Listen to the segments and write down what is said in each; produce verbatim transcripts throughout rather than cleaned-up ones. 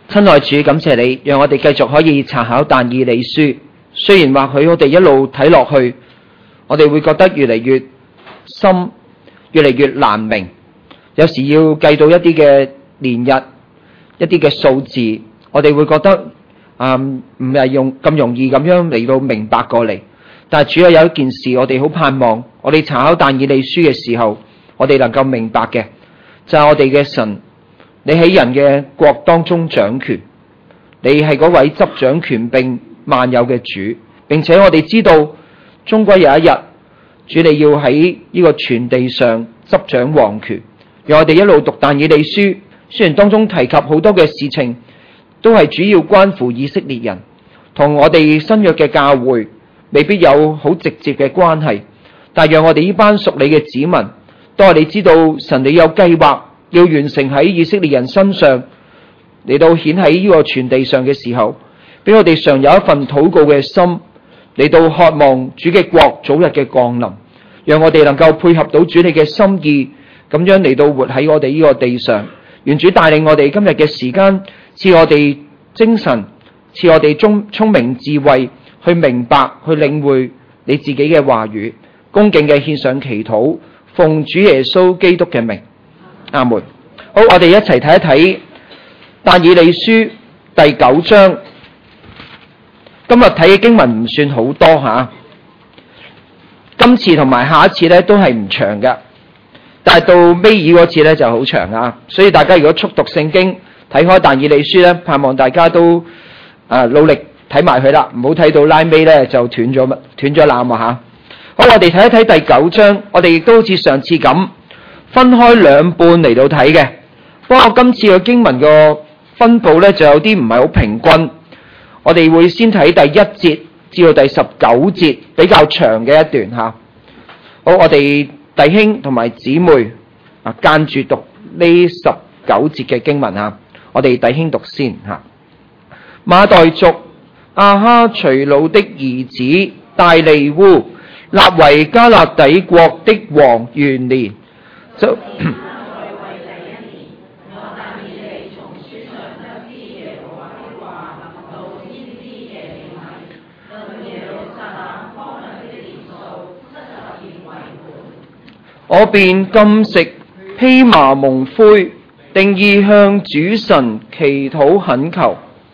親愛主，感謝你，讓我哋繼續可以查考但以理書。雖然或許我哋一路睇落去，我哋會覺得越嚟越深，越嚟越難明。有時要計到一啲嘅年日，一啲嘅數字，我哋會覺得啊，唔係用咁容易咁樣嚟到明白過嚟。但係主要有一件事，我哋好盼望，我哋查考但以理書嘅時候，我哋能夠明白嘅就係我哋嘅神。你喺人嘅國當中掌權，你係嗰位執掌權柄萬有嘅主，並且我哋知道終歸有一日，主你要喺呢個全地上執掌王權。讓我哋一路讀但以理書，雖然當中提及好多嘅事情，都係主要關乎以色列人，同我哋新約嘅教會未必有好直接嘅關係，但係讓我哋呢班屬你嘅子民，當我哋知道神你有計劃要完成喺以色列人身上嚟到顯喺呢個全地上嘅時候，俾我哋常有一份禱告嘅心嚟到渴望主嘅國早日嘅降臨，讓我哋能夠配合到主你嘅心意，咁樣嚟到活喺我哋呢個地上。願主帶領我哋今日嘅時間，賜我哋精神，賜我哋聰聰明智慧，去明白去領會你自己嘅話語，恭敬嘅獻上祈禱，奉主耶穌基督嘅名。阿門。好，我哋一齊睇一睇但以理書第九章。今日睇嘅經文唔算好多吓，今次同埋下一次咧都係唔長㗎，但係到尾二嗰次咧就好長啊。所以大家如果速讀聖經睇開但以理書咧，盼望大家都啊努力睇埋佢啦，唔好睇到拉尾咧就斷咗斷咗纜啊吓。好，我哋睇一睇第九章，我哋亦都好似上次咁分開兩半嚟到睇嘅。不過今次嘅經文個分佈咧就有啲唔係好平均。我哋會先睇第一節至到第十九節，比較長嘅一段吓。好，我哋弟兄同埋姊妹啊，間住讀呢十九節嘅經文吓。我哋弟兄讀先吓。馬代族亞哈隨魯的兒子大利烏立為加勒底國的王元年，就我便禁食披麻蒙灰，定意向主神祈禱懇求。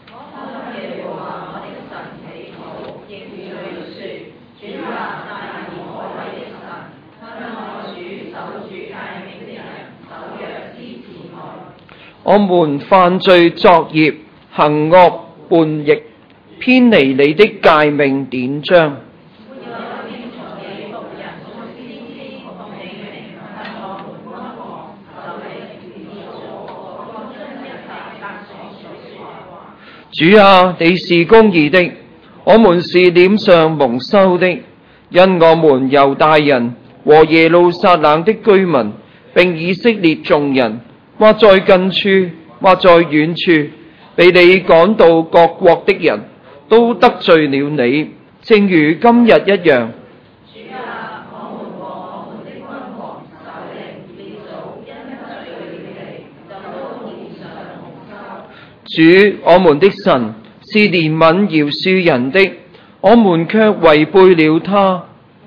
我們犯罪作孽，行惡叛逆，偏離你的誡命典章。主啊，你是公義的，我們是臉上蒙羞的，因我們猶大人和耶路撒冷的居民，並以色列眾人，或在近處，或在遠處，被你趕到各國的人，都得罪了你，正如今日一樣。主，我們的神是憐憫饒恕人的，我們卻違背了他。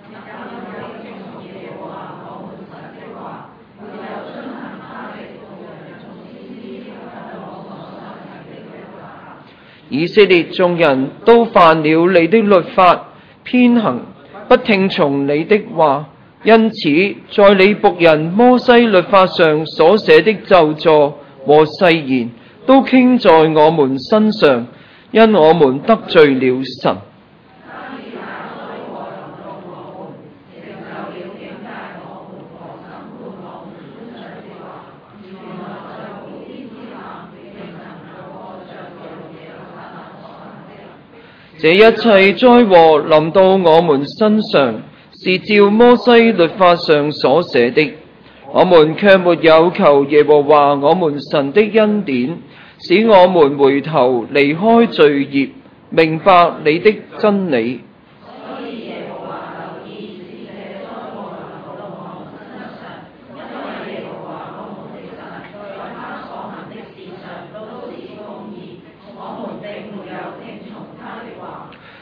以色列眾人都犯了你的律法，偏行，不聽從你的話，因此在你僕人摩西律法上所寫的咒詛和誓言，都傾在我們身上，因我們得罪了神。這一切災禍臨到我們身上，是照摩西律法上所寫的，我們卻沒有求耶和華我們神的恩典，使我們回頭離開罪孽，明白你的真理。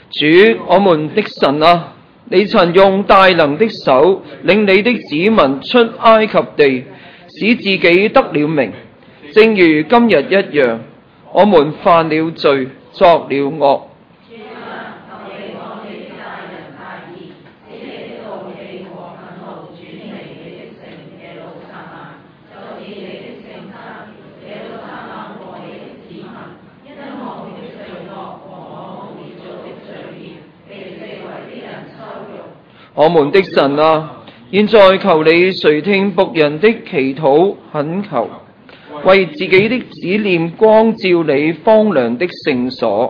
主我們的神啊，你曾用大能的手領你的子民出埃及地，使自己得了名，正如今日一樣，我們犯了罪，作了惡。我們的神啊，現在求你垂聽僕人的祈禱懇求，為自己的指念光照你荒涼的聖所。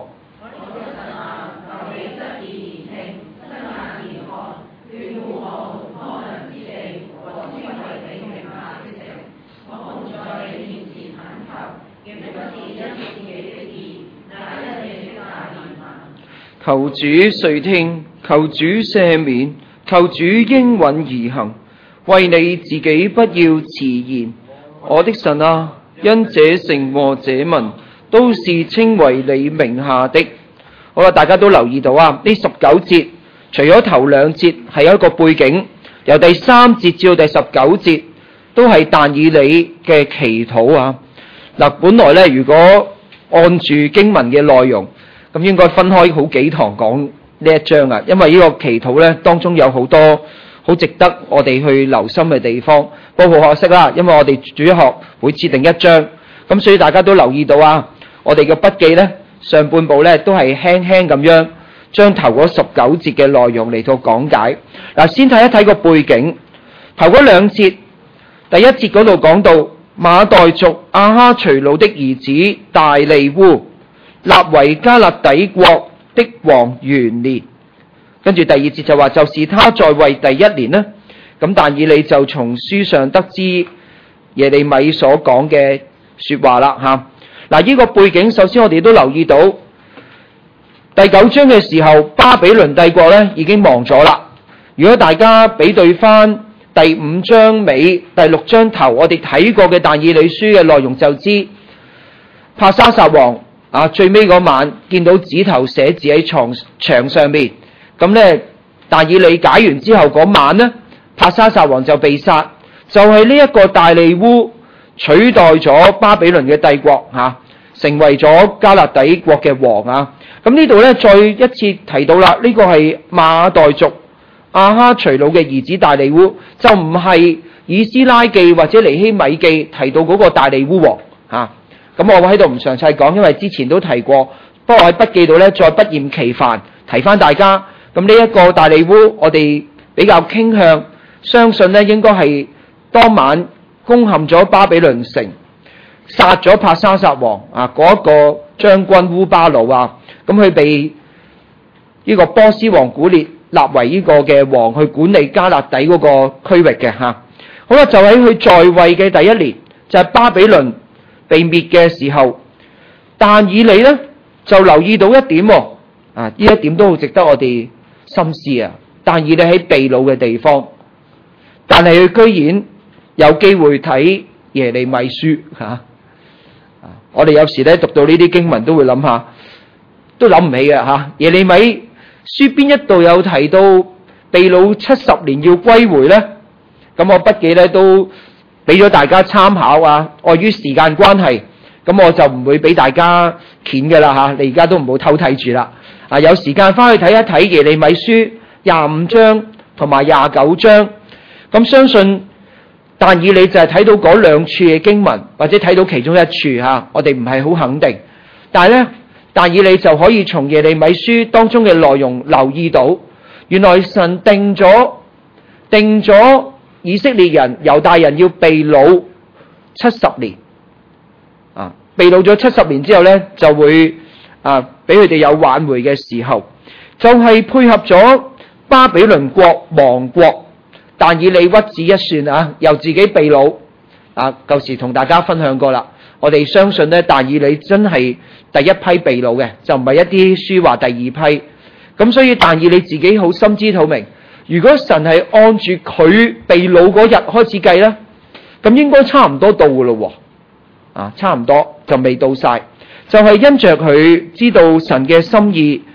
求主垂聽，求主赦免，求主應允而行，為你自己不要遲延。我的神啊，因這城和這民都是稱為你名下的。好啦，大家都留意到啊，呢十九節除咗頭兩節係有一個背景，由第三節至到第十九節都係但以理嘅祈禱啊。嗱，本來咧如果按住經文嘅內容，咁應該分開好幾堂講呢一章啊，因為呢個祈禱咧當中有好多好值得我哋去留心嘅地方。不過好可惜啦，因為我哋主日學會設定一章，咁所以大家都留意到啊，我哋嘅筆記咧上半部咧都係輕輕咁樣將頭嗰十九節嘅內容嚟到講解。嗱，先睇一睇個背景，頭嗰兩節，第一節嗰度講到馬代族亞哈隨魯的兒子大利烏立為迦勒底國的王元年，跟住第二節就話就是他在位第一年呢，咁但以理就從書上得知耶利米所講嘅說話啦吓。嗱，呢個背景首先我哋都留意到第九章嘅時候，巴比倫帝國咧已經亡咗啦。如果大家比對翻第五章尾第六章頭我哋睇過嘅但以理書嘅內容，就知伯沙撒王啊，最尾嗰晚見到指頭寫字喺床牆上面，咁咧但以理解完之後嗰晚呢，伯沙撒王就被殺，就係呢一個大利烏取代咗巴比倫嘅帝國吓、啊，成為咗迦勒底國嘅王啊。咁呢度咧再一次提到啦，呢、這個係馬代族亞哈隨魯嘅兒子大利烏，就唔係以斯拉記或者尼希米記提到嗰個大利烏王吓。咁、啊、我喺度唔詳細講，因為之前都提過，不過我喺筆記度咧再不厭其煩提翻大家。咁呢一個大利烏，我哋比較傾向相信咧，應該係當晚攻陷咗巴比倫城，殺咗伯沙撒王啊嗰一個將軍烏巴魯啊，咁佢被呢個波斯王古列立為呢個嘅王，去管理迦勒底嗰個區域嘅吓、啊。好啦，就喺佢在位嘅第一年，就係、是、巴比倫被滅嘅時候，但以理咧就留意到一點喎，啊呢一點都好值得我哋深思啊。但以理喺被擄嘅地方，但係佢居然有機會睇耶利米書吓、啊。我哋有時咧讀到呢啲經文都會諗下，都諗唔起嘅吓、啊。耶利米書邊一度有提到被擄七十年要歸回咧？咁我筆記咧都俾咗大家參考啊，礙於時間關係，咁我就唔會俾大家鉗嘅啦吓，你而家都唔好偷睇住啦。啊，有時間翻去睇一睇耶利米書廿五章同埋廿九章，咁相信但以理就係睇到嗰兩處嘅經文，或者睇到其中一處吓，我哋唔係好肯定，但係咧但以理就可以從耶利米書當中嘅內容留意到，原來神定咗定咗。以色列人、猶大人要被擄七十年，啊，被擄咗七十年之後呢，就會啊，俾佢哋有挽回嘅時候，就係、是、配合咗巴比倫國亡國，但以理屈指一算啊，又自己被擄啊，舊時同大家分享過啦。我哋相信呢，但以理真係第一批被擄嘅，就唔係一啲書話第二批。咁所以但以理自己好心知肚明。如果神係按住佢被擄嗰日開始計咧，咁應該差唔多到噶咯，啊，差唔多就未到晒，就係、是、因着佢知道神嘅心意，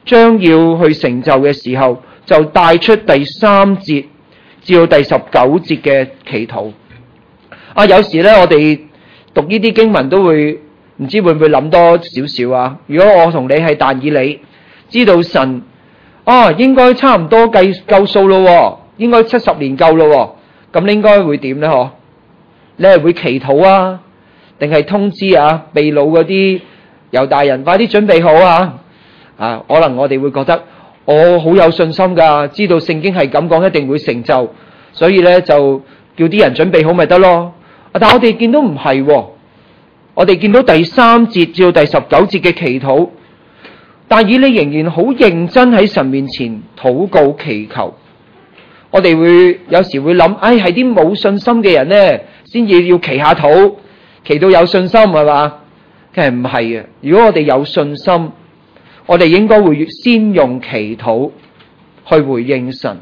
將要去成就嘅時候，就帶出第三節至到第十九節嘅祈禱。啊，有時咧我哋讀呢啲經文都會唔知會唔會諗多少少啊？如果我同你係但以理，知道神啊應該差唔多計夠數咯，應該七十年夠咯，咁你應該會點咧？嗬？你係會祈禱啊，定係通知啊被擄嗰啲猶大人快啲準備好啊？啊，可能我哋會覺得我好有信心噶，知道聖經係咁講，一定會成就，所以咧就叫啲人準備好咪得咯。但我哋見到唔係，我哋見到第三節至到第十九節嘅祈禱，但以理仍然好認真喺神面前禱告祈求。我哋會有時會諗，唉，係啲冇信心嘅人咧，先至要祈下禱，祈到有信心係嘛？其實唔係嘅。如果我哋有信心，我哋應該會先用祈禱去回應神。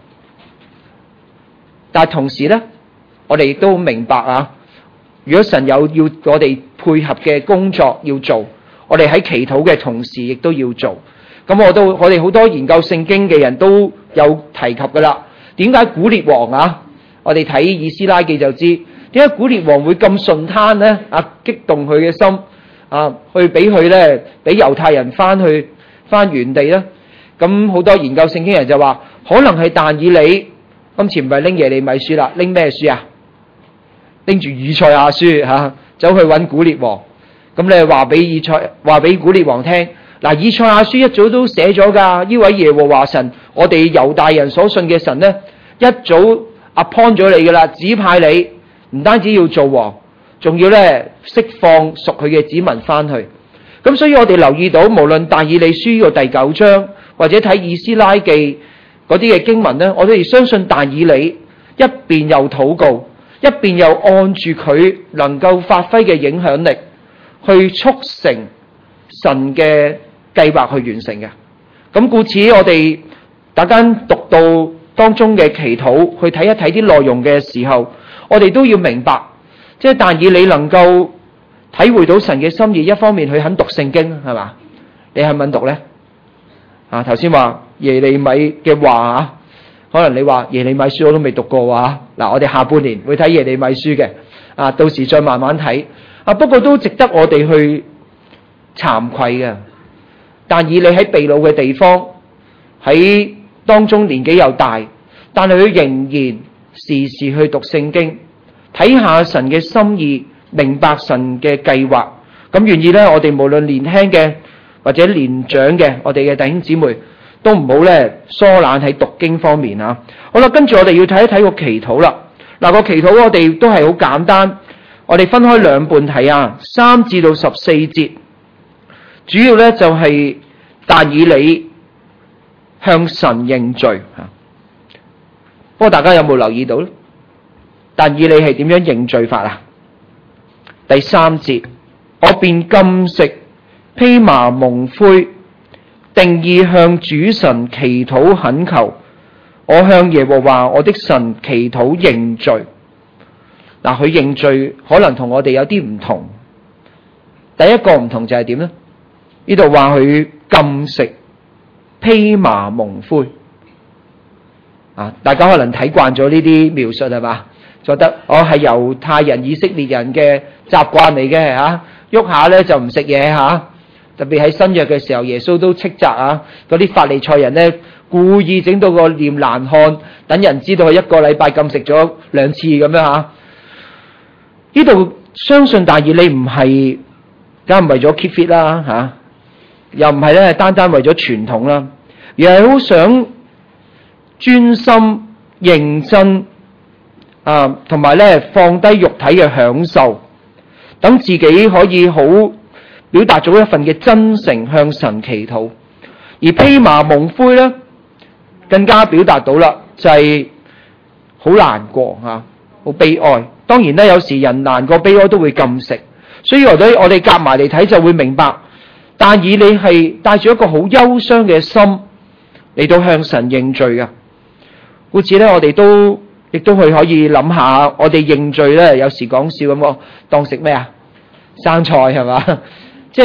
但係同時咧，我哋亦都明白啊，如果神有要我哋配合嘅工作要做，我哋喺祈禱嘅同時亦都要做。咁我都我哋好多研究聖經嘅人都有提及噶啦。點解古列王啊？我哋睇以斯拉記就知，點解古列王會咁順攤咧？啊，激動佢嘅心啊，去俾佢咧，俾猶太人翻去翻原地咧。咁好多研究聖經人就話，可能係但以理今次唔係拎耶利米書啦，拎咩書啊？拎住以賽亞書吓、啊，走去揾古列王。咁你話俾以賽話俾古列王聽。嗱，以賽亞書一早都寫咗噶，呢位耶和華神，我哋猶大人所信嘅神呢，一早 appoint 咗你噶啦，指派你，唔單止要做王，仲要咧釋放屬佢嘅子民翻去。咁所以我哋留意到，無論但以理書呢個第九章，或者睇以斯拉記嗰啲嘅經文呢，我哋相信但以理一邊又禱告，一邊又按住佢能夠發揮嘅影響力，去促成神嘅計劃去完成嘅。咁故此我哋大家讀到當中嘅祈禱，去睇一睇啲內容嘅時候，我哋都要明白，即係但以理能夠體會到神嘅心意，一方面佢肯讀聖經，係嘛？你肯唔肯讀呢？啊，頭先話耶利米嘅話，可能你話耶利米書我都未讀過話，嗱，我哋下半年會睇耶利米書嘅，啊，到時再慢慢睇。啊，不過都值得我哋去慚愧嘅。但以理喺被擄嘅地方，喺當中年紀又大，但係佢仍然時時去讀聖經，睇下神嘅心意，明白神嘅計劃。咁願意咧，我哋無論年輕嘅或者年長嘅，我哋嘅弟兄姊妹都唔好咧疏懶喺讀經方面啊。好啦，跟住我哋要睇一睇個祈禱啦。嗱，個祈禱我哋都係好簡單，我哋分開兩半睇啊，三至到十四節。主要咧就係但以理向神認罪吓，不過大家有冇留意到咧？但以理係點樣認罪法啊？第三節，我便禁食披麻蒙灰，定意向主神祈禱懇求，我向耶和華我的神祈禱認罪。嗱，佢認罪可能同我哋有啲唔同。第一個唔同就係點咧？呢度話佢禁食披麻蒙灰啊！大家可能睇慣咗呢啲描述係嘛？覺得我係猶太人、以色列人嘅習慣嚟嘅嚇，喐下咧就唔食嘢嚇。特別喺新約嘅時候，耶穌都斥責啊嗰啲法利賽人咧，故意整到個臉難看，等人知道佢一個禮拜禁食咗兩次咁樣嚇。呢度相信但以理唔係梗係為咗 keep fit 啦嚇。又唔係咧，單單為咗傳統啦，而係好想專心認真啊，同埋咧放低肉體嘅享受，等自己可以好表達咗一份嘅真誠向神祈禱。而披麻蒙灰咧，更加表達到啦，就係好難過吓，好悲哀。當然咧，有時人難過悲哀都會禁食，所以我哋我哋夾埋嚟睇就會明白。但以理係帶住一個好憂傷嘅心嚟到向神認罪嘅，故此咧，我哋都亦都去可以諗下，我哋認罪咧，有時講笑咁，當食咩啊？生菜係嘛？即係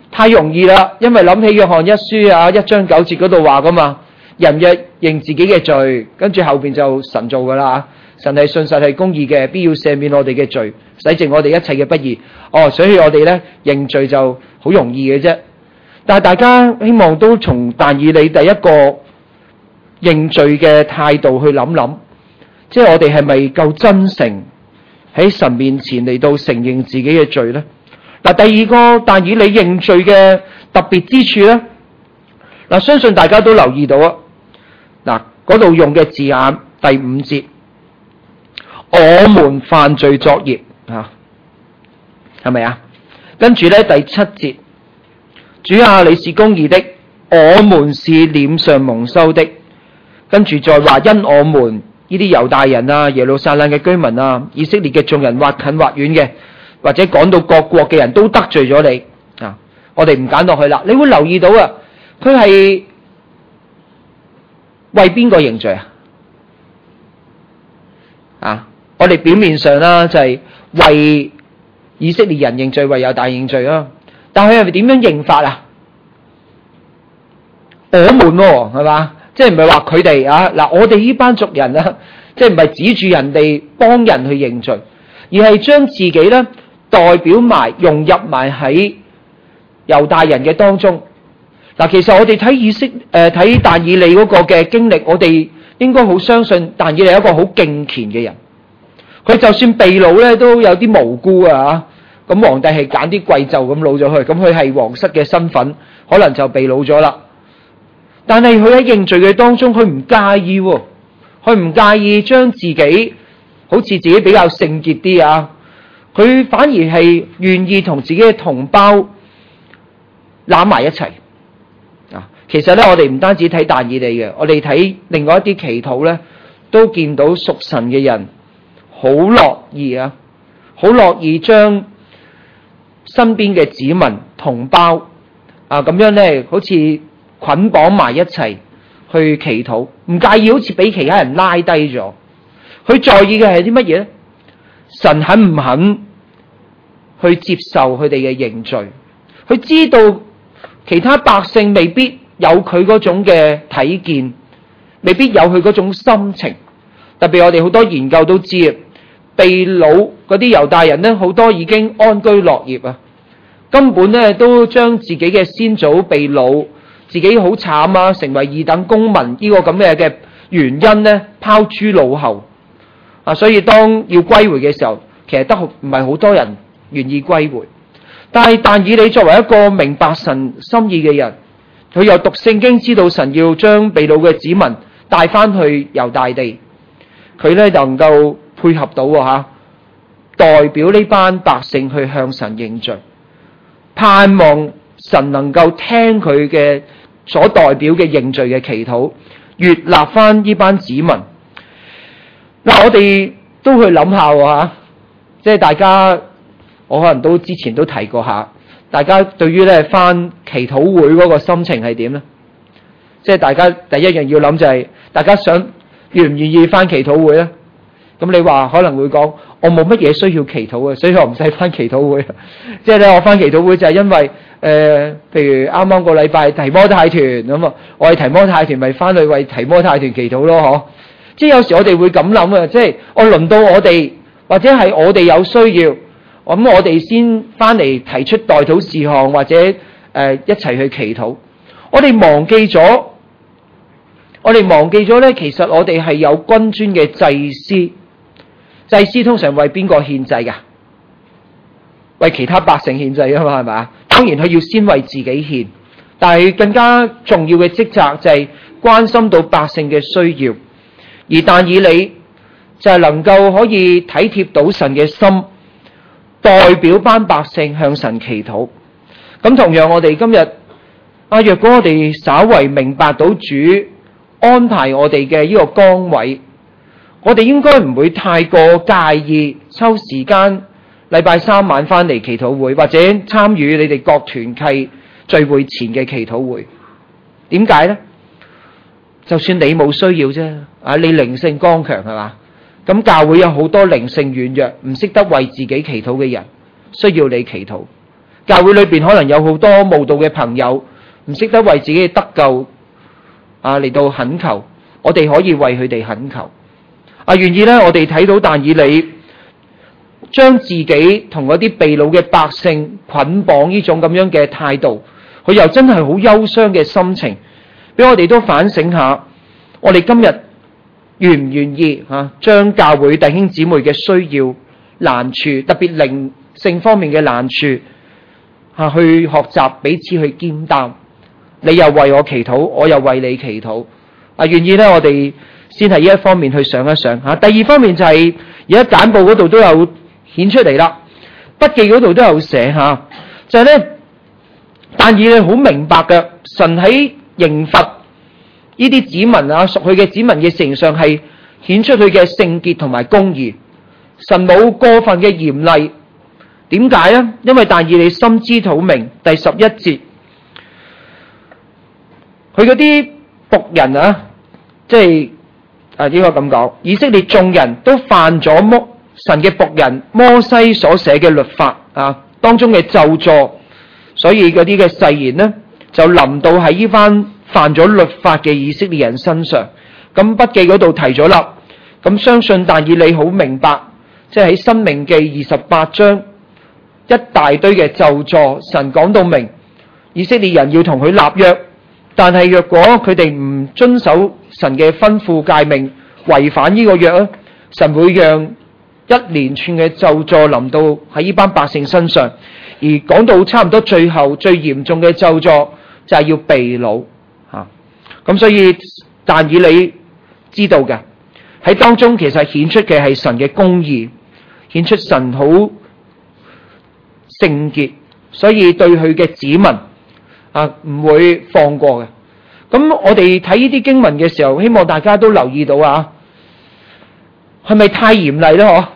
太容易啦，因為諗起約翰一書啊一章九節嗰度話噶嘛，人若認自己嘅罪，跟住後邊就神做噶啦，神係信實係公義嘅，必要赦免我哋嘅罪，洗淨我哋一切嘅不義。哦，所以我哋咧認罪就好容易嘅啫。但係大家希望都從但以理第一個認罪嘅態度去諗諗，即係我哋係咪夠真誠喺神面前嚟到承認自己嘅罪呢？嗱，第二個但以理認罪嘅特別之處呢，嗱，相信大家都留意到啊。嗱，嗰度用嘅字眼，第五節，我們犯罪作孽啊，係咪啊？跟住咧第七節，主啊，你是公義的，我們是臉上蒙羞的。跟住再話，因我們呢啲猶大人啊、耶路撒冷嘅居民啊、以色列嘅眾人，或近或遠嘅，或者講到各國嘅人都得罪咗你啊！我哋唔揀落去啦。你會留意到啊，佢係為邊個認罪啊？啊，我哋表面上啦就係為以色列人認罪，為猶大認罪啊。但係佢係咪點樣認法啊？我們喎，係嘛？即係唔係話佢哋啊？嗱，我哋呢班族人啊，即係唔係指住人哋幫人去認罪，而係將自己咧代表埋融入埋喺猶大人嘅當中。嗱，其實我哋睇以色誒睇但以理嗰個嘅經歷，我哋應該好相信但以理係一個好敬虔嘅人。佢就算被擄咧，都有啲無辜啊！咁皇帝係揀啲貴胄咁擄咗佢，咁佢係皇室嘅身份，可能就被擄咗啦。但係佢喺認罪嘅當中，佢唔介意，佢唔介意將自己好似自己比較聖潔啲啊！佢反而係願意同自己嘅同胞攬埋一齊啊！其實咧，我哋唔單止睇但以理嘅，我哋睇另外一啲祈禱咧，都見到屬神嘅人好樂意啊，好樂意將身邊嘅子民同胞啊咁樣咧，好似捆綁埋一齊去祈禱，唔介意好似俾其他人拉低咗。佢在意嘅係啲乜嘢咧？神肯唔肯去接受佢哋嘅認罪？佢知道其他百姓未必有佢嗰種嘅睇見，未必有佢嗰種心情。特別我哋好多研究都知啊，被擄嗰啲猶大人咧，好多已經安居樂業啊，根本咧都將自己嘅先祖被擄，自己好慘啊，成為二等公民呢個咁嘅嘅原因咧，拋諸腦後啊！所以當要歸回嘅時候，其實得唔係好多人願意歸回。但係但以理作為一個明白神心意嘅人，佢又讀聖經，知道神要將被擄嘅子民帶翻去猶大地，佢咧能夠配合到吓、啊，代表呢班百姓去向神認罪，盼望神能夠聽佢嘅所代表嘅認罪嘅祈禱，悅納翻呢班子民。嗱，我哋都去諗下吓，即係大家，我可能都之前都提過下，大家對於咧翻祈禱會嗰個心情係點咧？即係大家第一樣要諗就係、是，大家想願唔願意翻祈禱會咧？咁你話可能會講，我冇乜嘢需要祈禱嘅，所以我唔使翻祈禱會。即係咧，我翻祈禱會就係因為誒、呃，譬如啱啱個禮拜提摩太團咁啊，我係提摩太團，咪翻去為提摩太團祈禱咯，嗬。即係有時我哋會咁諗啊，即係我輪到我哋，或者係我哋有需要，咁我哋先翻嚟提出代禱事項，或者誒、呃、一齊去祈禱。我哋忘記咗，我哋忘記咗咧，其實我哋係有君尊嘅祭司。祭司通常為邊個獻祭噶？為其他百姓獻祭啊嘛，係咪啊？當然佢要先為自己獻，但係更加重要嘅職責就係關心到百姓嘅需要。而但以理就係能夠可以體貼到神嘅心，代表班百姓向神祈禱。咁同樣我哋今日啊，若果我哋稍為明白到主安排我哋嘅呢個崗位，我哋應該唔會太過介意抽時間禮拜三晚翻嚟祈禱會，或者參與你哋各團契聚會前嘅祈禱會。點解呢？就算你冇需要啫，啊，你靈性剛強係嘛？咁教會有好多靈性軟弱，唔識得為自己祈禱嘅人，需要你祈禱。 教會裏邊可能有好多慕道嘅朋友，唔識得為自己嘅得救啊嚟到懇求，我哋可以為佢哋懇求。啊，願意咧，我哋睇到但以理將自己同嗰啲被擄嘅百姓捆綁呢種咁樣嘅態度，佢又真係好憂傷嘅心情，俾我哋都反省下，我哋今日願唔願意啊將教會弟兄姊妹嘅需要難處，特別靈性方面嘅難處啊，去學習彼此去肩擔，你又為我祈禱，我又為你祈禱啊，願意咧，我哋先係呢一方面去想一想吓。第二方面就係而家簡報嗰度都有顯出嚟啦，筆記嗰度都有寫吓，就係咧，但以理好明白嘅，神喺刑罰呢啲子民啊，屬佢嘅子民嘅事情上係顯出佢嘅聖潔同埋公義，神冇過分嘅嚴厲。點解呢？因為但以理心知肚明，第十一節，佢嗰啲僕人啊，即係啊應該咁講，以色列眾人都犯咗摩神嘅僕人摩西所寫嘅律法啊當中嘅咒詛，所以嗰啲嘅誓言呢就臨到喺呢番犯咗律法嘅以色列人身上。咁筆記嗰度提咗啦，咁相信但以理好明白，即係喺申命記二十八章一大堆嘅咒詛，神講到明以色列人要同佢立約，但係若果佢哋唔遵守神嘅吩咐誡命，違反呢個約啊，神會讓一連串嘅咒詛臨到喺呢班百姓身上。而講到差唔多最後最嚴重嘅咒詛就係要被擄吓，咁所以但以理知道嘅喺當中，其實顯出嘅係神嘅公義，顯出神好聖潔，所以對佢嘅子民啊唔會放過嘅。咁我哋睇呢啲經文嘅時候，希望大家都留意到啊，係咪太嚴厲咧？嗬，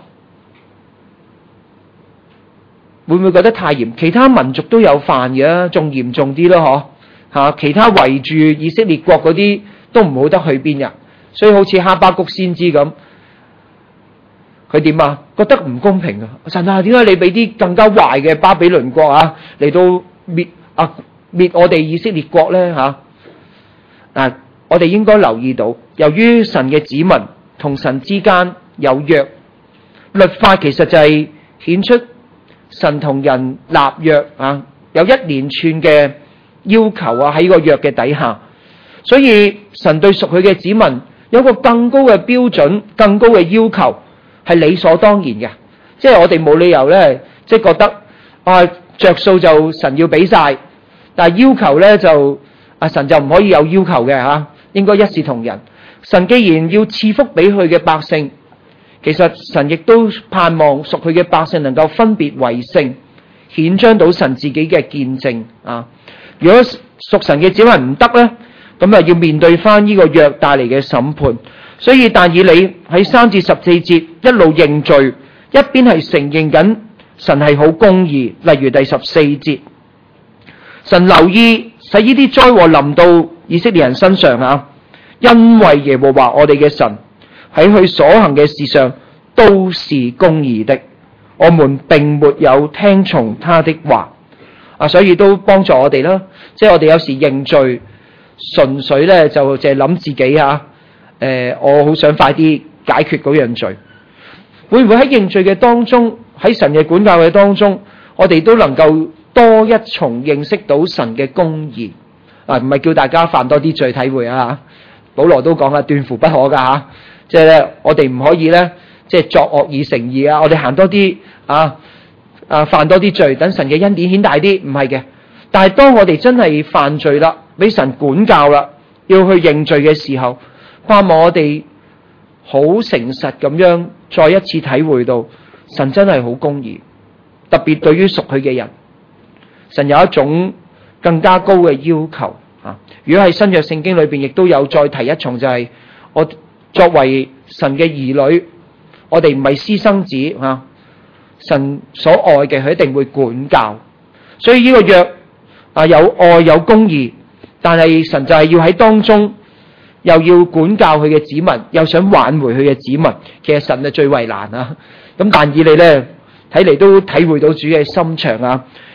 會唔會覺得太嚴？其他民族都有犯嘅，仲嚴重啲咯，嗬吓。其他圍住以色列國嗰啲都唔好得去邊呀。所以好似哈巴谷先知咁，佢點啊？覺得唔公平啊！神啊，點解你俾啲更加壞嘅巴比倫國啊嚟到滅啊滅我哋以色列國咧吓？啊，我哋應該留意到，由於神嘅子民同神之間有約，律法其實就係顯出神同人立約啊，有一連串嘅要求啊喺個約嘅底下，所以神對屬佢嘅子民有個更高嘅標準、更高嘅要求，係理所當然嘅。即係我哋冇理由咧，即係覺得啊着數就神要俾晒，但係要求咧就啊神就唔可以有要求嘅吓，應該一視同仁。神既然要賜福俾佢嘅百姓，其實神亦都盼望屬佢嘅百姓能夠分別為聖，顯彰到神自己嘅見證啊。如果屬神嘅子民唔得咧，咁啊要面對翻呢個約帶嚟嘅審判。所以但以理喺三至十四節一路認罪，一邊係承認緊神係好公義。例如第十四節，神留意使呢啲災禍臨到以色列人身上啊，因為耶和華我哋嘅神喺佢所行嘅事上都是公義的，我們並沒有聽從他的話啊，所以都幫助我哋啦。即係我哋有時認罪，純粹咧就淨係諗自己啊，誒、呃，我好想快啲解決嗰樣罪。會唔會喺認罪嘅當中，喺神嘅管教嘅當中，我哋都能夠多一重認識到神嘅公義啊？唔係叫大家犯多啲罪體會啊！保羅都講啦，斷乎不可噶吓，即係咧，我哋唔可以咧，即係作惡以成義啊！我哋行多啲啊啊，犯多啲罪，等神嘅恩典顯大啲，唔係嘅。但係當我哋真係犯罪啦，俾神管教啦，要去認罪嘅時候，盼望我哋好誠實咁樣再一次體會到神真係好公義，特別對於屬佢嘅人，神有一種更加高嘅要求啊！如果喺新約聖經裏邊，亦都有再提一重，就係我作為神嘅兒女，我哋唔係私生子啊！神所愛嘅，佢一定會管教。所以呢個約啊，有愛有公義，但係神就係要喺當中又要管教佢嘅子民，又想挽回佢嘅子民。其實神係最為難啊！咁但以理咧，睇嚟都體會到主嘅心腸啊！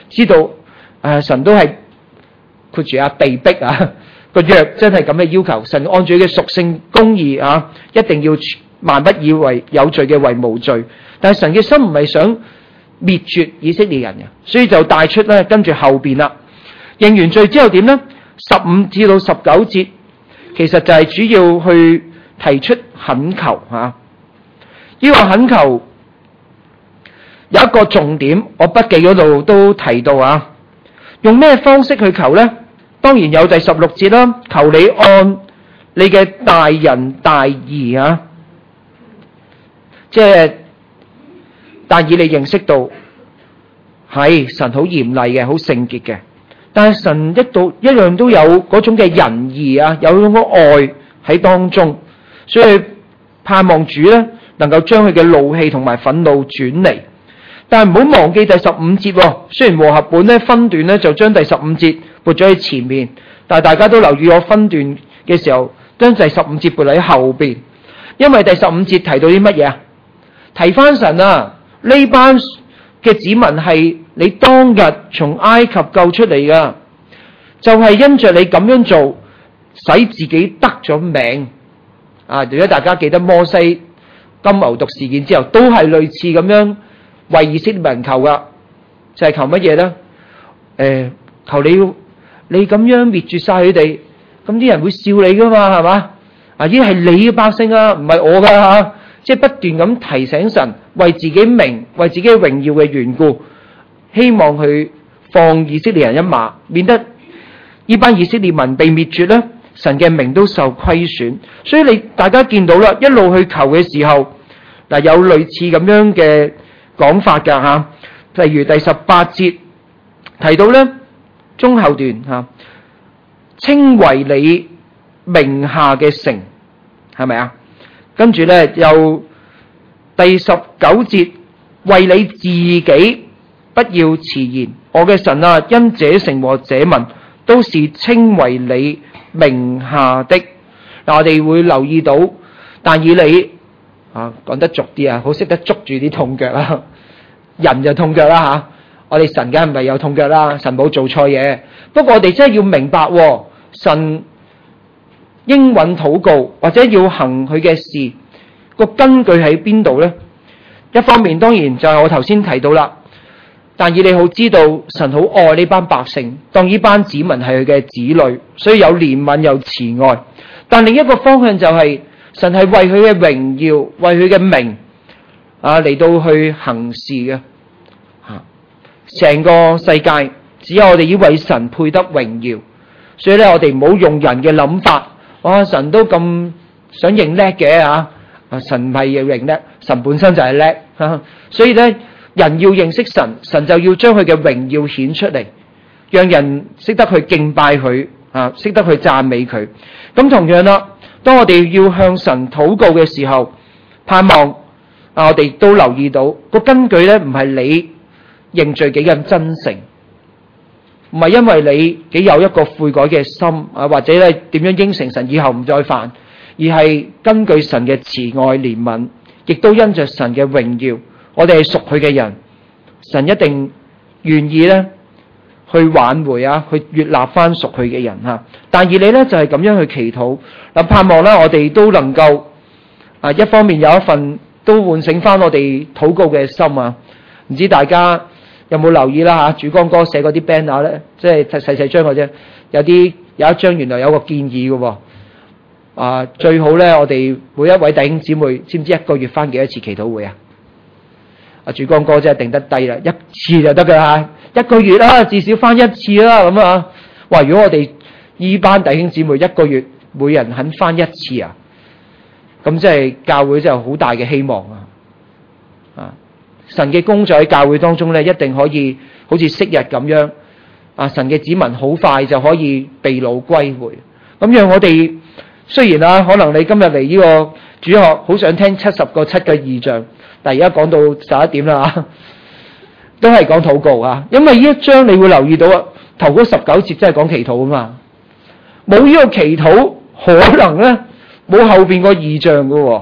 知道誒、呃、神都係括住啊被逼啊個約真係咁嘅要求，神按住佢嘅屬性公義啊，一定要萬不以為有罪嘅為無罪。但係神嘅心唔係想滅絕以色列人嘅，所以就帶出咧跟住後邊啦。認完罪之後點呢？十五至到十九節其實就係主要去提出懇求吓。呢、這個懇求有一個重點，我筆記嗰度都提到啊。用咩方式去求呢？當然有第十六節啦，求你按你嘅大仁大義啊，即係但以理認識到係神好嚴厲嘅，好聖潔嘅，但係神一度一樣都有嗰種嘅仁義啊，有嗰種愛喺當中，所以盼望主咧能夠將佢嘅怒氣同埋憤怒轉離。但係唔好忘記第十五節，雖然和合本咧分段咧就將第十五節撥咗喺前面，但係大家都留意我分段嘅時候，將第十五節撥喺後邊，因為第十五節提到啲乜嘢啊？提翻神啊，呢班嘅子民係你當日從埃及救出嚟噶，就係因着你咁樣做，使自己得咗命啊！如果大家記得摩西金牛犢事件之後，都係類似咁樣。為以色列人求噶，就係、是、求乜嘢咧？誒、呃，求你你咁樣滅絕晒佢哋，咁啲人會笑你噶嘛，係嘛？啊，呢係你嘅百姓啊，唔係我噶吓，即係不斷咁提醒神，為自己名、為自己榮耀嘅緣故，希望佢放以色列人一馬，免得呢班以色列民被滅絕咧，神嘅名都受虧損。所以你大家見到啦，一路去求嘅時候，嗱有類似咁樣嘅講法噶吓，例如第十八節提到咧，中後段吓，稱為你名下嘅城，係咪啊？跟住咧又第十九節，為你自己不要遲延，我嘅神啊，因這城和這民都是稱為你名下的。嗱，我哋會留意到，但以理啊，講得俗啲啊，好識得捉住啲痛腳啦。人就痛腳啦吓，我哋神梗係唔係有痛腳啦，神冇做錯嘢。不過我哋真係要明白，神應允禱告或者要行佢嘅事，個根據喺邊度呢？一方面當然就係我頭先提到啦，但以理好知道神好愛呢班百姓，當呢班子民係佢嘅子女，所以有憐憫有慈愛。但另一個方向就係、是、神係為佢嘅榮耀，為佢嘅名啊嚟到去行事嘅。成個世界只有我哋呢位神配得榮耀，所以咧我哋唔好用人嘅諗法，哇！神都咁想認叻嘅啊，神唔係要認叻，神本身就係叻，啊，所以咧人要認識神，神就要將佢嘅榮耀顯出嚟，讓人識得去敬拜佢啊，識得去讚美佢。咁同樣啦，當我哋要向神禱告嘅時候，盼望啊，我哋都留意到個根據咧，唔係你認罪幾咁真誠，唔係因為你幾有一個悔改嘅心啊，或者咧點樣應承神以後唔再犯，而係根據神嘅慈愛憐憫，亦都因着神嘅榮耀，我哋係屬佢嘅人，神一定願意咧去挽回啊，去悅納翻屬佢嘅人吓。但而你咧就係咁樣去祈禱，嗱，盼望咧我哋都能夠啊，一方面有一份都喚醒翻我哋禱告嘅心啊。唔知大家有冇留意啦吓？主光哥寫嗰啲 banner 咧，即係細細張嘅啫。有啲有一張原來有個建議嘅，啊最好咧，我哋每一位弟兄姊妹，知唔知一個月翻幾多次祈禱會啊？阿主光哥真係定得低啦，一次就得噶啦，一個月啦，至少翻一次啦咁啊！哇，如果我哋呢班弟兄姊妹一個月每人肯翻一次啊，咁即係教會真係好大嘅希望啊！啊！神嘅工作喺教會當中咧，一定可以好似昔日咁樣啊！神嘅子民好快就可以被擄歸回。咁讓我哋雖然啊，可能你今日嚟呢個主學好想聽七十個七嘅異象，但係而家講到十一點啦，都係講禱告啊！因為呢一章你會留意到啊，頭嗰十九節真係講祈禱啊嘛，冇呢個祈禱可能咧冇後邊個異象噶。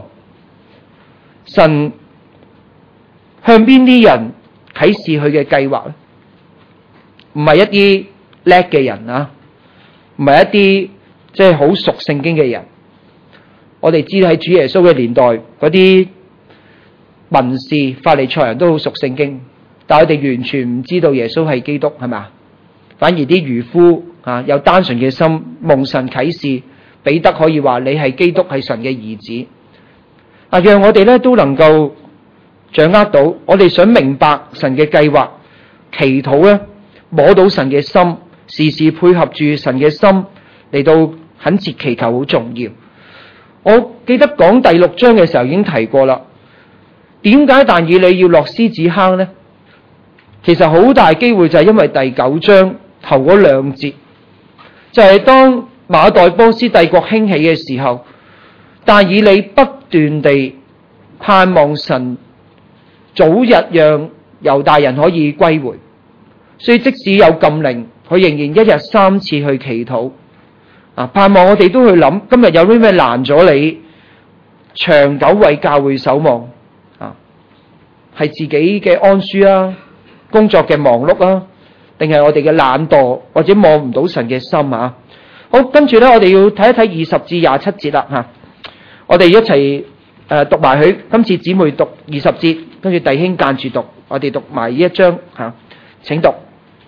神向邊啲人啟示佢嘅計劃咧？ 唔係一啲叻嘅人啊，唔係一啲即係好熟聖經嘅人。我哋知喺主耶穌嘅年代，嗰啲文士、法利賽人都好熟聖經，但係佢哋完全唔知道耶穌係基督，係咪？反而啲漁夫啊，有單純嘅心，蒙神啟示，彼得可以話你係基督，係神嘅兒子。啊，讓我哋咧都能夠掌握到，我哋想明白神嘅計劃，祈禱咧摸到神嘅心，時時配合住神嘅心嚟到懇切祈求，好重要。我記得講第六章嘅時候已經提過啦。點解但以理要落獅子坑呢？其實好大機會就係因為第九章頭嗰兩節，就係當馬代波斯帝國興起嘅時候，但以理不斷地盼望神早日讓猶大人可以歸回，所以即使有禁令，佢仍然一日三次去祈禱。啊！盼望我哋都去諗，今日有啲咩難咗你長久為教會守望啊？係自己嘅安舒啊，工作嘅忙碌啊，定係我哋嘅懶惰或者望唔到神嘅心啊？好，跟住咧，我哋要睇一睇二十至廿七節啦吓。我哋一齊誒讀埋佢。今次姊妹讀二十節，跟住弟兄間住讀，我哋讀埋呢一章吓。請讀。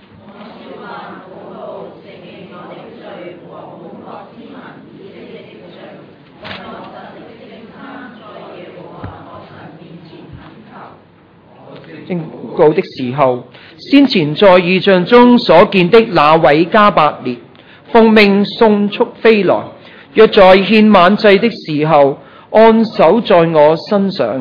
宣告的時候，先前在異象中所見的那位加百列，奉命迅速飛來，若在獻晚祭的時候，按手在我身上。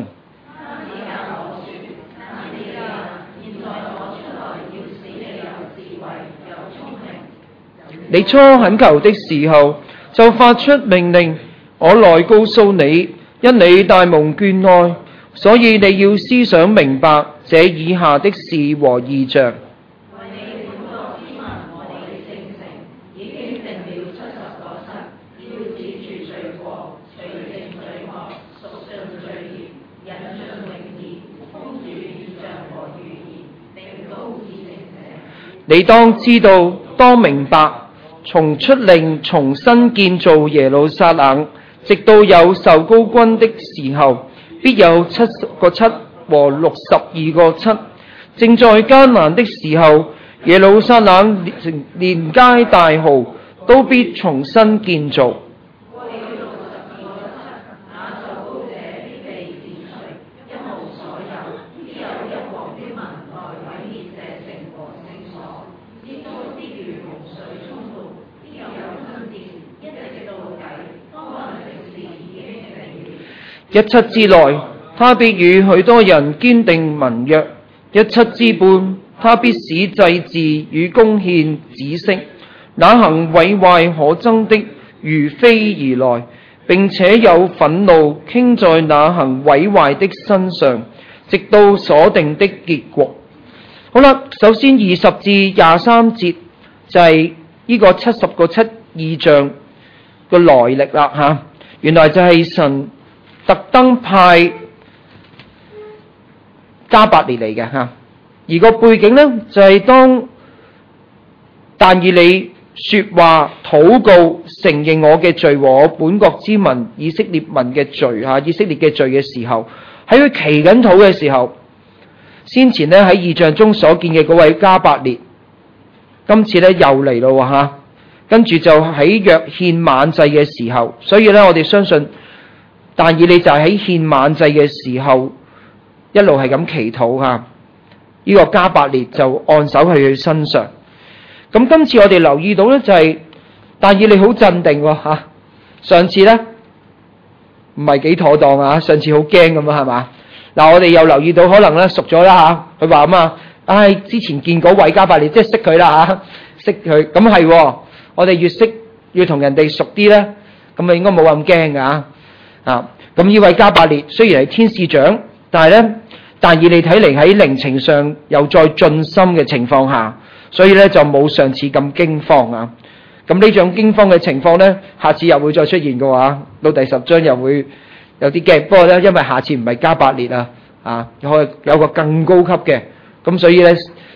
你初懇求的時候，就發出命令，我來告訴你，因你大蒙眷愛，所以你要思想明白這以下的事和異象。為你本國之民和你的聖城，已經定了七十個七，要止住罪過，除淨罪惡，贖盡罪孽，引進永義，封住異象和預言，並高至聖者。你當知道，當明白，從出令重新建造耶路撒冷，直到有受膏君的時候，必有七十個七和六十二個七。正在艱難的時候，耶路撒冷連街大壕都必重新建造。一七之內，他必與許多人堅定盟約；一七之半，他必使祭祀與供獻止息。那行毀壞可憎的，如飛而來，並且有憤怒傾在那行毀壞的身上，直到所定的結果。好啦，首先二十至廿三節就係呢個七十個七異象嘅來歷啦吓，原來就係神特登派加百列嚟嘅吓，而個背景呢，就係、是、當但以理說話禱告承認我嘅罪和我本國之民以色列民嘅罪吓，以色列嘅罪嘅時候，喺佢祈緊禱嘅時候，先前呢喺異象中所見嘅嗰位加百列，今次呢又嚟咯吓，跟住就喺約獻晚祭嘅時候，所以呢，我哋相信。但以理就係喺獻晚祭嘅時候，一路係咁祈禱吓，呢個加百列就按手喺佢身上。咁今次我哋留意到咧，就係但以理好鎮定吓。上次咧唔係幾妥當啊，上次好驚咁啊，係嘛？嗱，我哋又留意到可能咧熟咗啦吓，佢話啊嘛，唉，之前見嗰位加百列，即係識佢啦吓，識佢咁係，我哋越識越同人哋熟啲咧，咁啊應該冇咁驚噶。啊，咁呢位加百列雖然係天使長，但係咧，但以理睇嚟喺靈情上又再進深嘅情況下，所以咧就冇上次咁驚慌啊。咁呢種驚慌嘅情況咧，下次又會再出現嘅話，到第十章又會有啲驚。不過咧，因為下次唔係加百列啊，啊，有有個更高級嘅，咁所以咧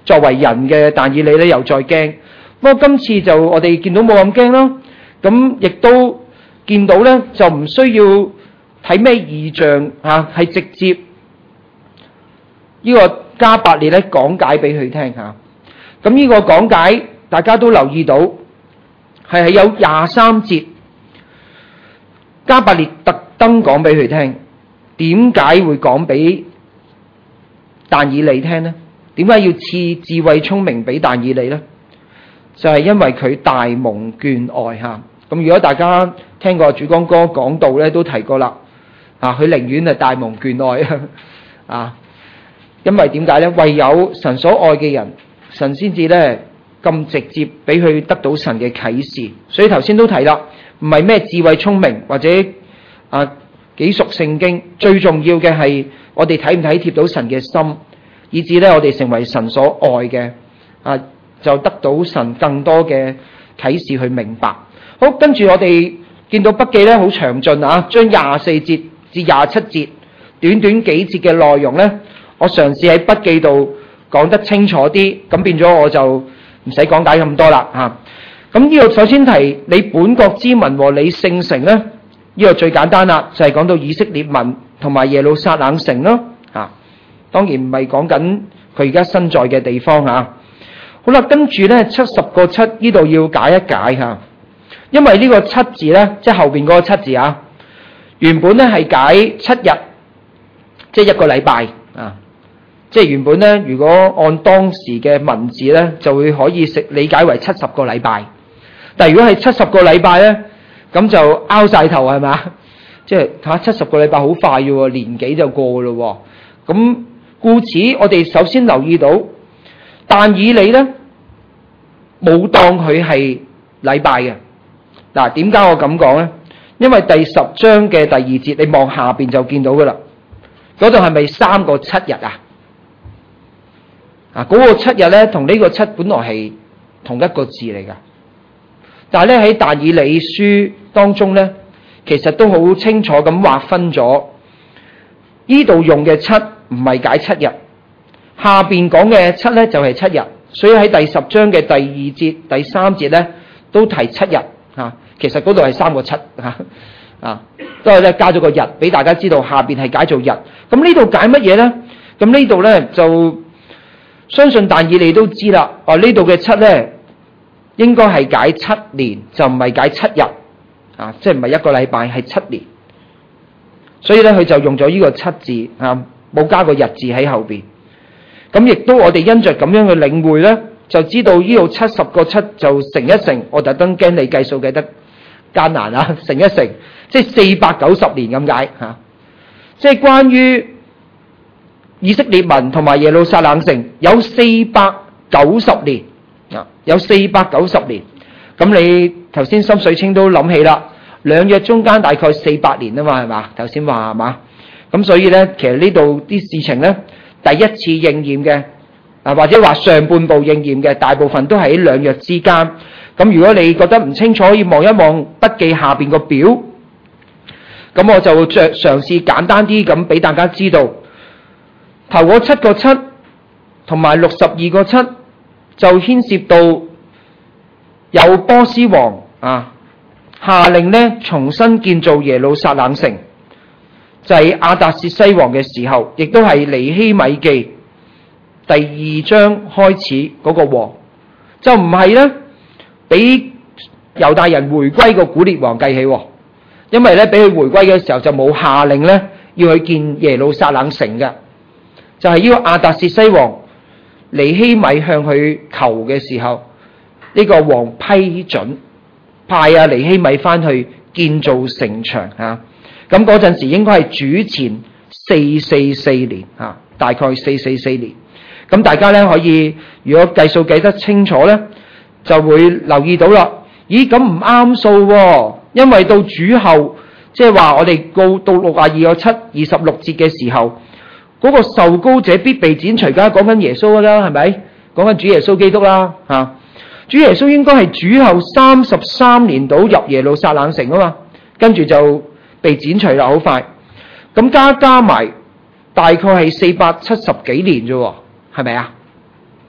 作為人嘅但以理咧又再驚。不過今次就我哋見到冇咁驚啦，咁亦都見到咧就唔需要睇咩異象嚇，係直接呢個加百列咧講解俾佢聽嚇。咁呢個講解大家都留意到係係有廿三節，加百列特登講俾佢聽，點解會講俾但以理聽呢？點解要賜智慧聰明俾但以理呢？就係因為佢大蒙眷愛嚇。咁如果大家聽過主光哥講道咧，都提過啦。啊，佢寧願係大蒙眷愛啊，因為點解咧？唯有神所愛嘅人，神先至咧咁直接俾佢得到神嘅啟示。所以頭先都提啦，唔係咩智慧聰明或者啊幾熟聖經，最重要嘅係我哋睇唔睇貼到神嘅心，以至咧我哋成為神所愛嘅啊，就得到神更多嘅啟示去明白。好，跟住我哋見到筆記咧好詳盡啊，將廿四節至廿七節短短幾節嘅內容咧，我嘗試喺筆記度講得清楚啲，咁變咗我就唔使講解咁多啦嚇。咁呢度首先提你本國之民和你聖城咧，呢個最簡單啦，就係講到以色列民同埋耶路撒冷城咯嚇。當然唔係講緊佢而家身在嘅地方嚇。好啦，跟住咧七十個七呢度要解一解嚇，因為呢個七字咧，即係後邊嗰個七字啊，原本咧係解七日，即係一個禮拜啊。即係原本咧，如果按當時嘅文字咧，就會可以食理解為七十個禮拜。但係如果係七十個禮拜咧，咁就拗晒頭係嘛？即係嚇七十個禮拜好快嘅喎，年幾就過嘅咯喎。咁故此，我哋首先留意到，但以理咧冇當佢係禮拜嘅。嗱，點解我咁講咧？因為第十章嘅第二節，你望下邊就見到嘅啦。嗰度係咪三個七日啊？啊，嗰個七日咧，同呢個七本來係同一個字嚟噶。但係咧喺但以理書當中咧，其實都好清楚咁劃分咗。呢度用嘅七唔係解七日，下邊講嘅七咧就係七日。所以喺第十章嘅第二節、第三節咧都提七日嚇。其實嗰度係三個七嚇啊，都係咧加咗個日俾大家知道，下邊係解做日。咁呢度解乜嘢咧？咁呢度咧就相信但以理都知啦。哦，呢度嘅七咧應該係解七年，就唔係解七日啊，即係唔係一個禮拜，係七年。所以咧佢就用咗呢個七字啊，冇加個日字喺後邊。咁亦都我哋因着咁樣去領會咧，就知道呢度七十個七就乘一乘，我特登驚你計數計得艱難啊！乘一乘，即係四百九十年咁解嚇。即係關於以色列民同埋耶路撒冷城有四百九十年啊，有四百九十年。咁你頭先心水清都諗起啦，兩約中間大概四百年啊嘛，係嘛？頭先話係嘛？咁所以咧，其實呢度啲事情咧，第一次應驗嘅啊，或者話上半部應驗嘅，大部分都係喺兩約之間。咁如果你覺得唔清楚，可以望一望筆記下邊個表。咁我就着嘗試簡單啲咁俾大家知道，頭嗰七個七同埋六十二個七就牽涉到有波斯王啊下令咧重新建造耶路撒冷城，就係亞達薛西王嘅時候，亦都係尼希米記第二章開始嗰個王，就唔係咧俾猶大人回歸個古列王計起，因為咧俾佢回歸嘅時候就冇下令咧要去建耶路撒冷城嘅，就係、是、呢個亞達薛西王尼希米向佢求嘅時候，呢、這個王批准派阿尼希米翻去建造城牆啊。咁嗰陣時應該係主前四四四年啊，大概四四四年。咁大家咧可以，如果計數計得清楚咧，就會留意到啦。咦，咁唔啱數喎，因為到主後，即係話我哋告到六廿二個七二十六節嘅時候，嗰、那個受膏者必被剪除，梗係講緊耶穌啦，係咪？講緊主耶穌基督啦，嚇、啊！主耶穌應該係主後三十三年到入耶路撒冷城啊嘛，跟住就被剪除啦，好快。咁加加埋大概係四百七十幾年啫，係咪啊？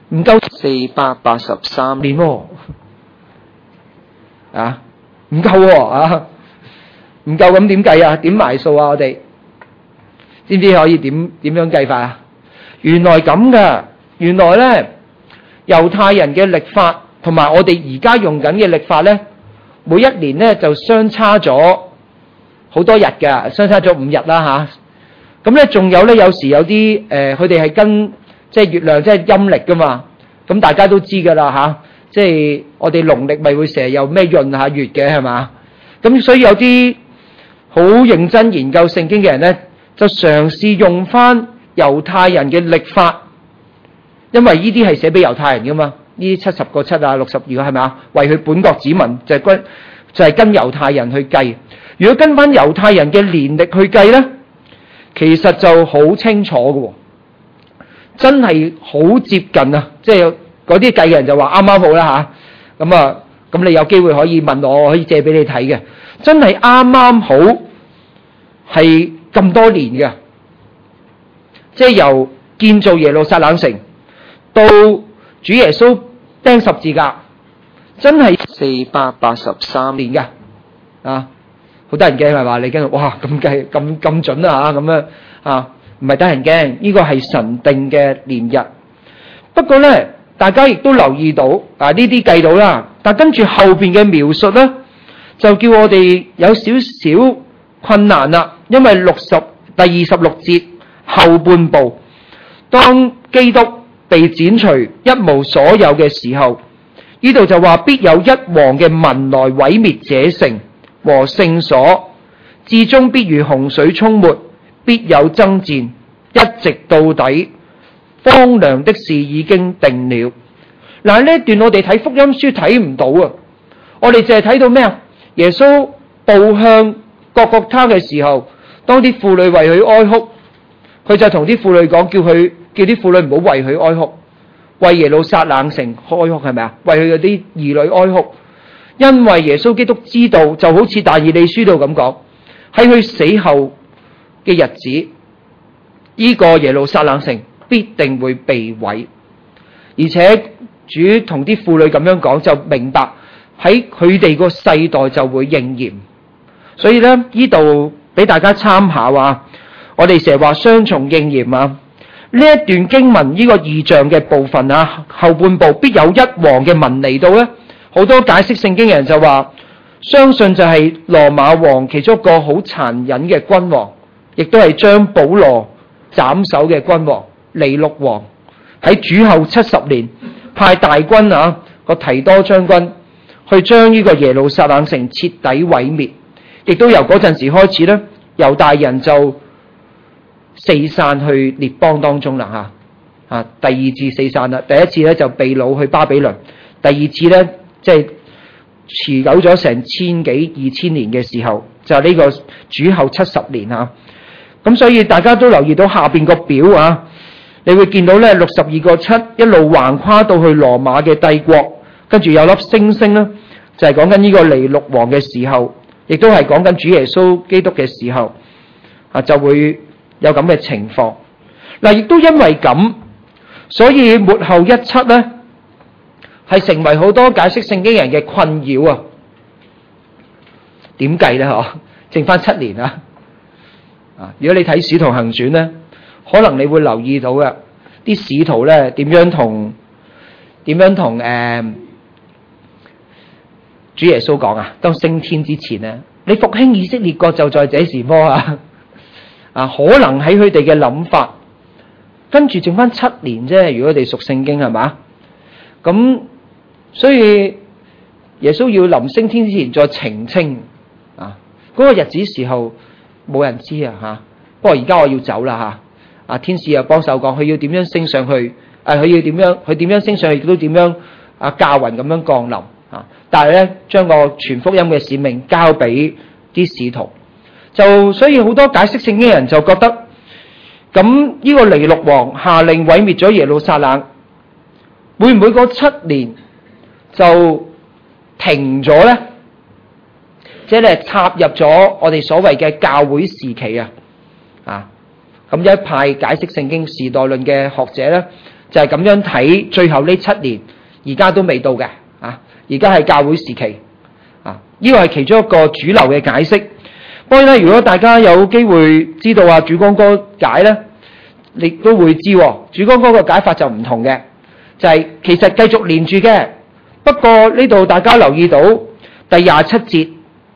唔夠四百八十三年喎，啊，唔夠喎啊，唔夠咁點計啊？點埋數啊？我哋知唔知可以點點樣計法啊？原來咁噶，原來咧猶太人嘅曆法同埋我哋而家用緊嘅曆法咧，每一年咧就相差咗好多日㗎，相差咗五日啦吓。咁咧仲有咧，有時有啲誒，佢哋係跟即係月亮即係陰曆噶嘛。咁大家都知噶啦吓，即係我哋農曆咪會成日有咩閏下月嘅係嘛。咁所以有啲好認真研究聖經嘅人咧，就嘗試用翻猶太人嘅曆法，因為呢啲係寫俾猶太人噶嘛。呢七十個七啊，六十二個係咪啊？為佢本國子民就係跟就係跟猶太人去計。如果跟翻猶太人嘅年曆去計咧，其實就好清楚嘅，真係好接近啊！即係嗰啲計嘅人就話啱啱好啦吓。咁啊，咁你有機會可以問我，我可以借俾你睇嘅，真係啱啱好係咁多年嘅，即係由建造耶路撒冷城到主耶穌釘十字架，真係四百八十三年嘅啊！好得人驚係嘛？你驚哇咁計咁咁準啊嚇咁樣啊？唔係得人驚，呢個係神定嘅年日。不過咧，大家亦都留意到啊，呢啲計到啦。但跟住後邊嘅描述咧，就叫我哋有少少困難啦。因為六十第二十六節後半部，當基督被剪除一無所有嘅時候，呢度就話必有一王嘅民來毀滅這城和聖所，至終必如洪水沖沒，必有爭戰，一直到底。荒涼的事已經定了。嗱，呢一段我哋睇福音書睇唔到啊，我哋淨係睇到咩啊？耶穌步向各各他嘅時候，當啲婦女為佢哀哭，佢就同啲婦女講，叫佢叫啲婦女唔好為佢哀哭，為耶路撒冷城哀哭，係咪啊？為佢嗰啲兒女哀哭。因為耶穌基督知道，就好似但以理書度咁講，喺佢死後嘅日子，呢個耶路撒冷城必定會被毀。而且主同啲婦女咁樣講，就明白喺佢哋個世代就會應驗。所以咧，呢度俾大家參考啊！我哋成日話雙重應驗啊！呢一段經文呢個異象嘅部分啊，後半部必有一王嘅民嚟到咧。好多解釋聖經嘅人就話，相信就係羅馬王其中一個好殘忍嘅君王，亦都係將保羅斬首嘅君王尼祿王，喺主後七十年派大軍啊個提多將軍去將呢個耶路撒冷城徹底毀滅，亦都由嗰陣時開始咧，猶大人就四散去列邦當中啦吓啊，第二次四散啦，第一次咧就被擄去巴比倫，第二次咧。即係持久咗成千幾二千年嘅時候，就係呢個主後七十年啊。咁所以大家都留意到下邊個表啊，你會見到咧六十二個七一路橫跨到去羅馬嘅帝國，跟住有粒星星咧，就係講緊呢個尼祿王嘅時候，亦都係講緊主耶穌基督嘅時候啊，就會有咁嘅情況。嗱，亦都因為咁，所以末後一七咧。係成為好多解釋聖經人嘅困擾啊！點計咧？嗬，剩翻七年啊！啊，如果你睇《使徒行傳》咧，可能你會留意到嘅啲使徒咧點樣同點樣同誒、呃、主耶穌講啊？當升天之前咧，你復興以色列國就在這時麼啊！啊，可能喺佢哋嘅諗法，跟住剩翻七年啫。如果佢哋熟聖經係嘛？咁所以耶穌要臨升天之前再澄清啊！嗰、那個日子時候冇人知啊吓。不過而家我要走啦吓。啊，天使又幫手講，佢要點樣升上去？誒、啊，佢要點樣？佢點樣升上去？亦都點樣啊？駕雲咁樣降臨啊！但係咧，將個傳福音嘅使命交俾啲使徒，就所以好多解釋聖經人就覺得，咁呢個尼祿王下令毀滅咗耶路撒冷。會唔會嗰七年就停咗咧？即係咧插入咗我哋所謂嘅教會時期啊！啊，咁一派解釋聖經時代論嘅學者咧， 就係咁樣睇最後呢七年，而家都未到嘅啊！而家係教會時期啊，呢個係其中一個主流嘅解釋。當然咧，如果大家有機會知道啊，主光哥解咧，你都會知主光哥個解法就唔同嘅，就係、是、其實繼續連住嘅。不過呢度大家留意到第廿七節，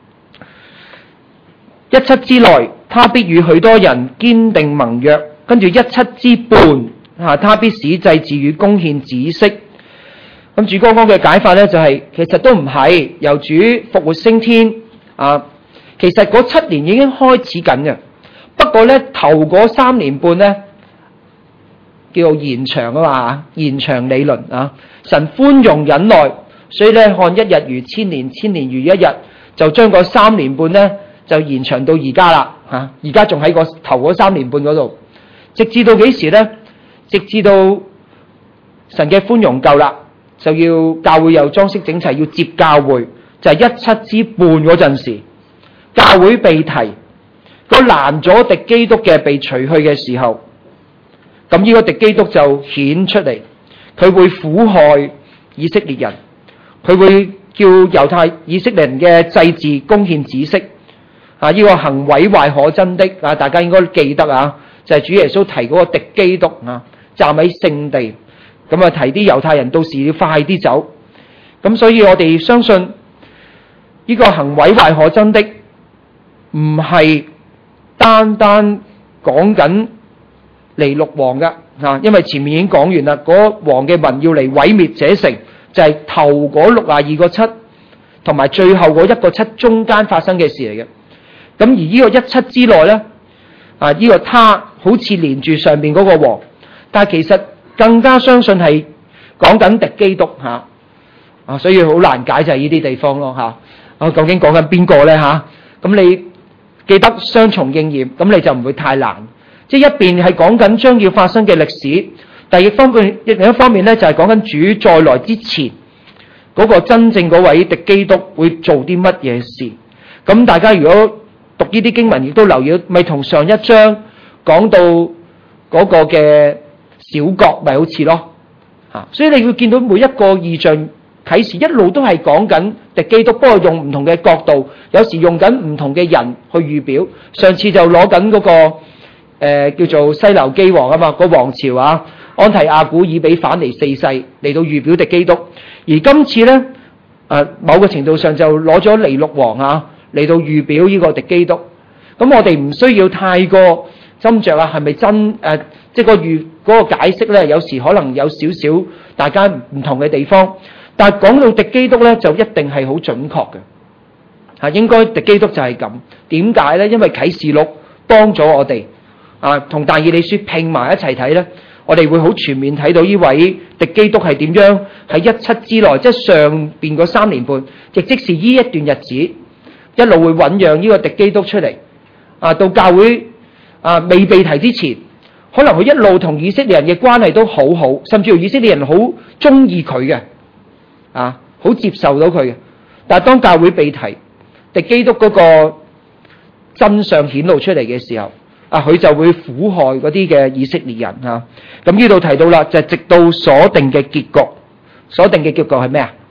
一七之內，他必與許多人堅定盟約，跟住一七之半啊，他必使祭祀與供獻止息。咁主光哥嘅解法咧就係、是，其實都唔係由主復活升天啊。其實嗰七年已經開始緊嘅，不過咧頭嗰三年半咧叫做延長啊嘛，延長理論啊。神寬容忍耐，所以咧看一日如千年，千年如一日，就將嗰三年半咧就延長到而家啦嚇。而家仲喺個頭嗰三年半嗰度，直至到幾時咧？直至到神嘅寬容夠啦，就要教會又裝飾整齊，要接教會，就係、是、一七之半嗰陣時。教會被提，嗰攔咗敵基督嘅被除去嘅時候，咁呢個敵基督就顯出嚟，佢會苦害以色列人，佢會叫猶太以色列人嘅祭祀供獻止息。啊，呢個行毀壞可憎的啊，大家應該記得啊，就係主耶穌提嗰個敵基督啊，站喺聖地，咁啊提啲猶太人到時要快啲走。咁所以我哋相信呢個行毀壞可憎的。唔係單單講緊尼祿王嘅啊，因為前面已經講完啦，嗰王嘅民要嚟毀滅這城，就係、是、頭嗰六十二個七，同埋最後嗰一個七中間發生嘅事嚟嘅。咁而呢個一七之內呢，啊呢、這個他好似連住上面嗰個王，但係其實更加相信係講緊敵基督吓啊，所以好難解就係呢啲地方咯吓。啊，究竟講緊邊個呢吓？咁、啊、你？記得雙重應驗，咁你就唔會太難。即係一邊係講緊將要發生嘅歷史，第二方面另一方面咧就係講緊主再來之前嗰個真正嗰位敵基督會做啲乜嘢事。咁大家如果讀呢啲經文，亦都留意，咪同上一章講到嗰個嘅小國咪好似咯嚇。所以你會見到每一個異象啟示一路都係講緊敵基督，不過用唔同嘅角度，有時用緊唔同嘅人去預表。上次就攞緊嗰個誒、呃、叫做西流基王啊嘛，個王朝啊，安提亞古爾比反尼四世嚟到預表敵基督。而今次咧誒、呃、某個程度上就攞咗尼祿王啊嚟到預表呢個敵基督。咁我哋唔需要太過斟酌啊，係咪真誒、呃？即係個預嗰個解釋咧，有時可能有少少大家唔同嘅地方。但係講到敵基督咧，就一定係好準確嘅嚇，應該敵基督就係咁。點解咧？因為啟示錄幫咗我哋啊，同但以理書拼埋一齊睇咧，我哋會好全面睇到呢位敵基督係點樣喺一七之內，即係上邊嗰三年半，亦即是呢一段日子一路會醖釀呢個敵基督出嚟啊。到教會啊未被提之前，可能佢一路同以色列人嘅關係都好好，甚至乎以色列人好中意佢嘅。啊，好接受到佢嘅，但係當教會被提，敵基督嗰個真相顯露出嚟嘅時候，啊，佢就會苦害嗰啲嘅以色列人嚇。咁呢度提到啦，就係、直到所定嘅結局，所定嘅結局係咩啊？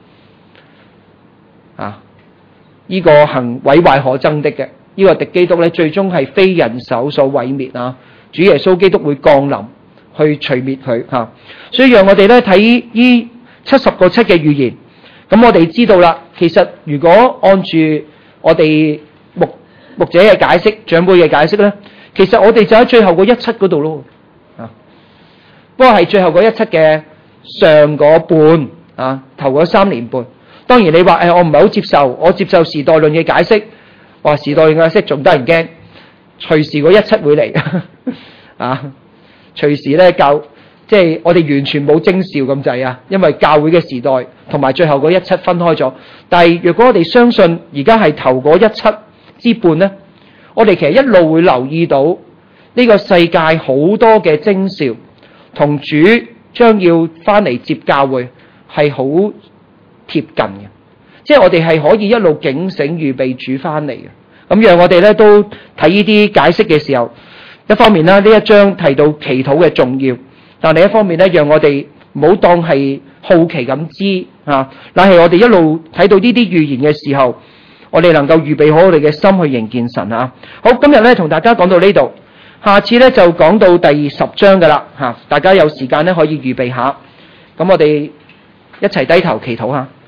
啊，呢、這個行毀壞可憎的嘅，呢、這個敵基督咧，最終係非人手所毀滅啊！主耶穌基督會降臨去除滅佢嚇、啊，所以讓我哋咧睇呢。七十個七嘅預言，咁我哋知道啦。其實如果按住我哋牧牧者嘅解釋、長輩嘅解釋咧，其實我哋就喺最後嗰一七嗰度咯。啊，不過係最後嗰一七嘅上嗰半啊，頭嗰三年半。當然你話誒、哎，我唔係好接受，我接受時代論嘅解釋。話時代論嘅解釋仲得人驚，隨時嗰一七會嚟啊，隨時咧教。即係我哋完全冇徵兆咁滯啊，因為教會嘅時代同埋最後嗰一七分開咗。但係若果我哋相信而家係頭嗰一七之半呢，我哋其實一路會留意到呢個世界好多嘅徵兆，同主將要翻嚟接教會係好貼近嘅。即係我哋係可以一路警醒預備主翻嚟嘅。咁讓我哋咧都睇呢啲解釋嘅時候，一方面啦，呢一章提到祈禱嘅重要。 但另一方面咧，讓我哋唔好當係好奇咁知啊，但係我哋一路睇到呢啲預言嘅時候，我哋能夠預備好我哋嘅心去迎見神啊！好，今日咧同大家講到呢度，下次咧就講到第十章噶啦嚇，大家有時間咧可以預備下，咁我哋一齊低頭祈禱下。